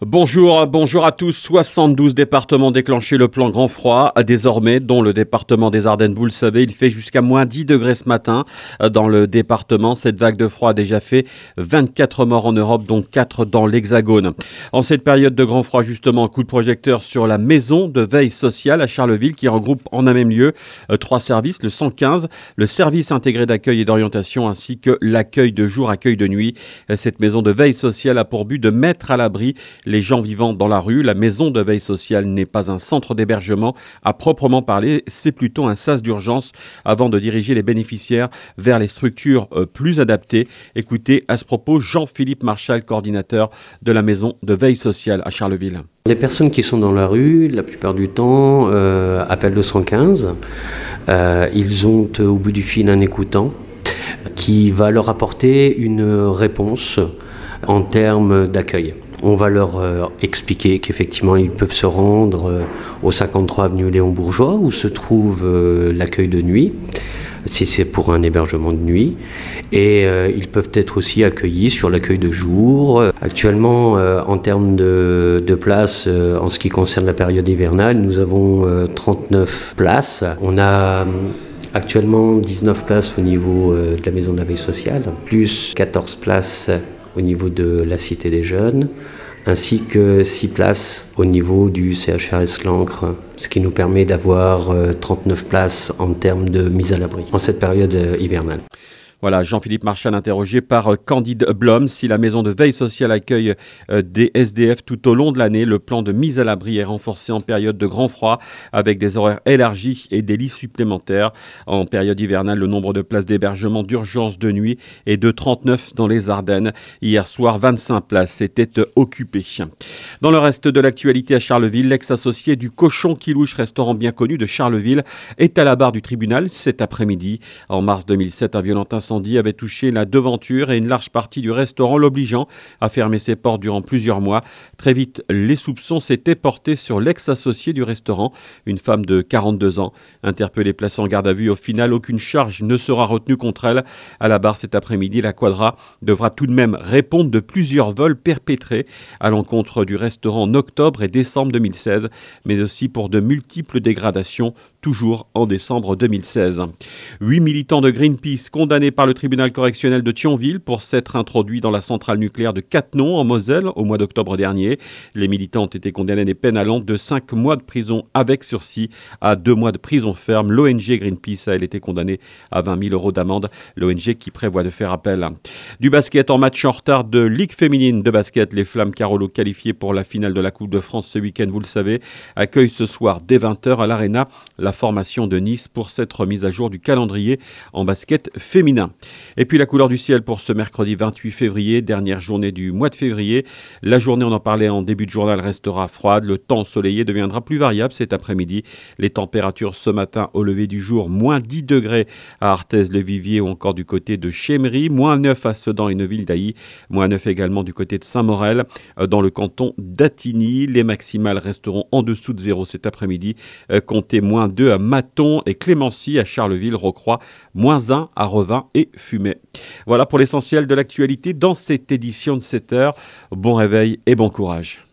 Bonjour à tous. 72 départements déclenchés le plan grand froid. Désormais, dont le département des Ardennes, vous le savez, il fait jusqu'à moins 10 degrés ce matin. Dans le département, cette vague de froid a déjà fait 24 morts en Europe, dont 4 dans l'Hexagone. En cette période de grand froid, justement, coup de projecteur sur la maison de veille sociale à Charleville, qui regroupe en un même lieu 3 services, le 115, le service intégré d'accueil et d'orientation, ainsi que l'accueil de jour, accueil de nuit. Cette maison de veille sociale a pour but de mettre à l'abri les gens vivant dans la rue. La maison de veille sociale n'est pas un centre d'hébergement à proprement parler, c'est plutôt un sas d'urgence avant de diriger les bénéficiaires vers les structures plus adaptées. Écoutez à ce propos Jean-Philippe Marchal, coordinateur de la maison de veille sociale à Charleville. Les personnes qui sont dans la rue, la plupart du temps, appellent le 115. Ils ont au bout du fil un écoutant qui va leur apporter une réponse en termes d'accueil. On va leur expliquer qu'effectivement ils peuvent se rendre au 53 avenue Léon Bourgeois où se trouve l'accueil de nuit, si c'est pour un hébergement de nuit. Et ils peuvent être aussi accueillis sur l'accueil de jour. Actuellement, en termes de places, en ce qui concerne la période hivernale, nous avons 39 places. On a actuellement 19 places au niveau de la maison de la veille sociale, plus 14 places au niveau de la Cité des Jeunes, ainsi que 6 places au niveau du CHRS L'Ancre, ce qui nous permet d'avoir 39 places en termes de mise à l'abri en cette période hivernale. Voilà, Jean-Philippe Marchal interrogé par Candide Blom. Si la maison de veille sociale accueille des SDF tout au long de l'année, le plan de mise à l'abri est renforcé en période de grand froid avec des horaires élargis et des lits supplémentaires. En période hivernale, le nombre de places d'hébergement d'urgence de nuit est de 39 dans les Ardennes. Hier soir, 25 places étaient occupées. Dans le reste de l'actualité à Charleville, l'ex-associé du Cochon Quilouche, restaurant bien connu de Charleville, est à la barre du tribunal cet après-midi. En mars 2007, un violent incendie avait touché la devanture et une large partie du restaurant, l'obligeant à fermer ses portes durant plusieurs mois. Très vite, les soupçons s'étaient portés sur l'ex-associé du restaurant, une femme de 42 ans. Interpellée, placée en garde à vue, au final, aucune charge ne sera retenue contre elle. À la barre cet après-midi, la Quadra devra tout de même répondre de plusieurs vols perpétrés à l'encontre du restaurant en octobre et décembre 2016, mais aussi pour de multiples dégradations, toujours en décembre 2016. 8 militants de Greenpeace condamnés par le tribunal correctionnel de Thionville pour s'être introduits dans la centrale nucléaire de Cattenom en Moselle au mois d'octobre dernier. Les militants ont été condamnés à des peines allant de 5 mois de prison avec sursis à 2 mois de prison ferme. L'ONG Greenpeace a elle été condamnée à 20 000 € d'amende. L'ONG qui prévoit de faire appel. Du basket en match en retard de Ligue féminine de basket. Les Flammes Carolo qualifiées pour la finale de la Coupe de France ce week-end, vous le savez, accueillent ce soir dès 20h à l'Arena la formation de Nice pour cette remise à jour du calendrier en basket féminin. Et puis la couleur du ciel pour ce mercredi 28 février, dernière journée du mois de février. La journée, on en parlait en début de journal, restera froide. Le temps ensoleillé deviendra plus variable cet après-midi. Les températures ce matin au lever du jour, moins 10 degrés à Arthez-le-Vivier ou encore du côté de Chémery, moins 9 à Sedan et Neuville-d'Ailly, moins 9 également du côté de Saint-Morel. Dans le canton d'Attigny, les maximales resteront en dessous de 0 cet après-midi. Comptez moins 2 à Maton et Clémency, à Charleville, Rocroi, moins 1 à Revin et Fumay. Voilà pour l'essentiel de l'actualité dans cette édition de 7h. Bon réveil et bon courage.